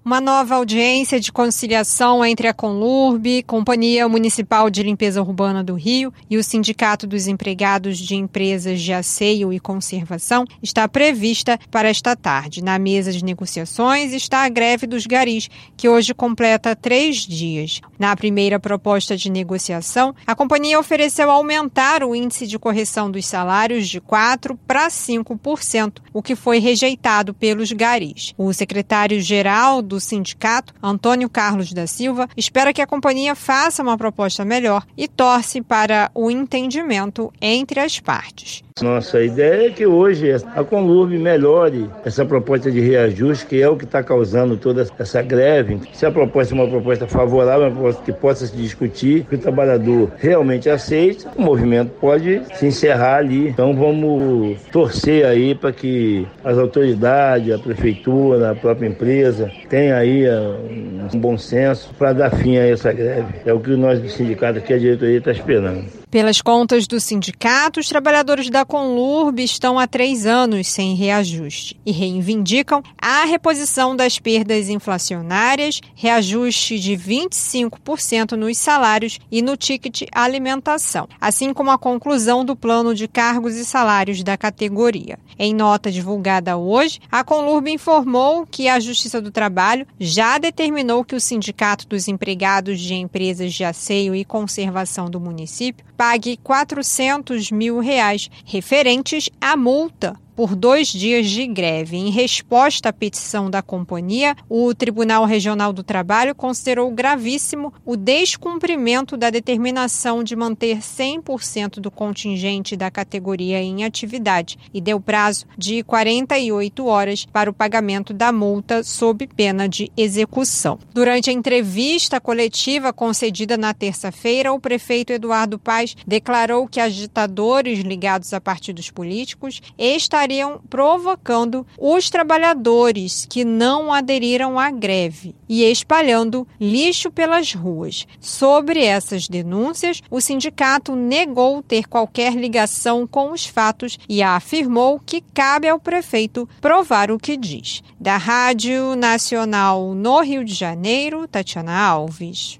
Uma nova audiência de conciliação entre a Conlurb, Companhia Municipal de Limpeza Urbana do Rio, e o Sindicato dos Empregados de Empresas de Asseio e Conservação está prevista para esta tarde. Na mesa de negociações está a greve dos garis, que hoje completa 3 dias. Na primeira proposta de negociação, a companhia ofereceu aumentar o índice de correção dos salários de 4% para 5%, o que foi rejeitado pelos garis. O secretário-geral do sindicato, Antônio Carlos da Silva, espera que a companhia faça uma proposta melhor e torce para o entendimento entre as partes. Nossa ideia é que hoje a Conlurb melhore essa proposta de reajuste, que é o que está causando toda essa greve. Se a proposta é uma proposta favorável, uma proposta que possa se discutir, que o trabalhador realmente aceite, o movimento pode se encerrar ali. Então vamos torcer aí para que as autoridades, a prefeitura, a própria empresa tenham aí um bom senso para dar fim a essa greve. É o que nós do sindicato aqui, a diretoria, está esperando. Pelas contas do sindicato, os trabalhadores da Conlurb estão há 3 anos sem reajuste e reivindicam a reposição das perdas inflacionárias, reajuste de 25% nos salários e no ticket alimentação, assim como a conclusão do plano de cargos e salários da categoria. Em nota divulgada hoje, a Conlurb informou que a Justiça do Trabalho já determinou que o Sindicato dos Empregados de Empresas de Asseio e Conservação do município pague R$400 mil referentes à multa por 2 dias de greve. Em resposta à petição da companhia, o Tribunal Regional do Trabalho considerou gravíssimo o descumprimento da determinação de manter 100% do contingente da categoria em atividade e deu prazo de 48 horas para o pagamento da multa sob pena de execução. Durante a entrevista coletiva concedida na terça-feira, o prefeito Eduardo Paes declarou que agitadores ligados a partidos políticos estariam provocando os trabalhadores que não aderiram à greve e espalhando lixo pelas ruas. Sobre essas denúncias, o sindicato negou ter qualquer ligação com os fatos e afirmou que cabe ao prefeito provar o que diz. Da Rádio Nacional no Rio de Janeiro, Tatiana Alves.